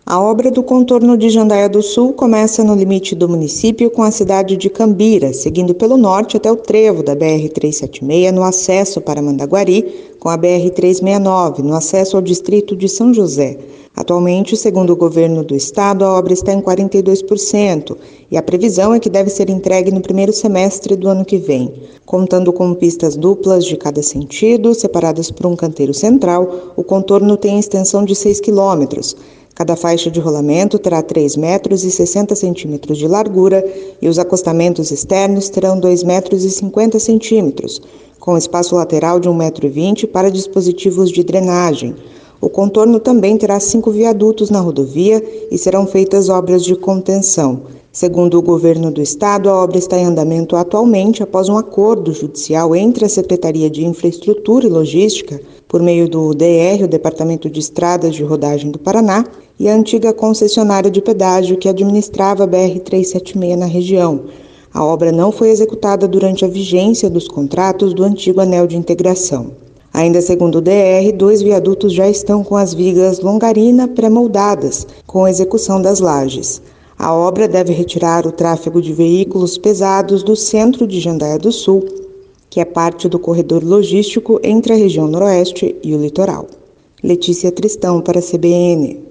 A obra do contorno de Jandaia do Sul começa no limite do município com a cidade de Cambira, seguindo pelo norte até o trevo da BR-376 no acesso para Mandaguari, com a BR-369 no acesso ao distrito de São José. Atualmente, segundo o governo do estado, a obra está em 42% e a previsão é que deve ser entregue no primeiro semestre do ano que vem. Contando com pistas duplas de cada sentido, separadas por um canteiro central, o contorno tem extensão de 6 quilômetros. Cada faixa de rolamento terá 3 metros e 60 centímetros de largura e os acostamentos externos terão 2 metros e 50 centímetros, com espaço lateral de 1,20 metro para dispositivos de drenagem. O contorno também terá 5 viadutos na rodovia e serão feitas obras de contenção. Segundo o governo do estado, a obra está em andamento atualmente após um acordo judicial entre a Secretaria de Infraestrutura e Logística, por meio do DR, o Departamento de Estradas de Rodagem do Paraná, e a antiga concessionária de pedágio que administrava a BR-376 na região. A obra não foi executada durante a vigência dos contratos do antigo anel de integração. Ainda segundo o DR, 2 viadutos já estão com as vigas longarina pré-moldadas, com execução das lajes. A obra deve retirar o tráfego de veículos pesados do centro de Jandaia do Sul, que é parte do corredor logístico entre a região noroeste e o litoral. Letícia Tristão para a CBN.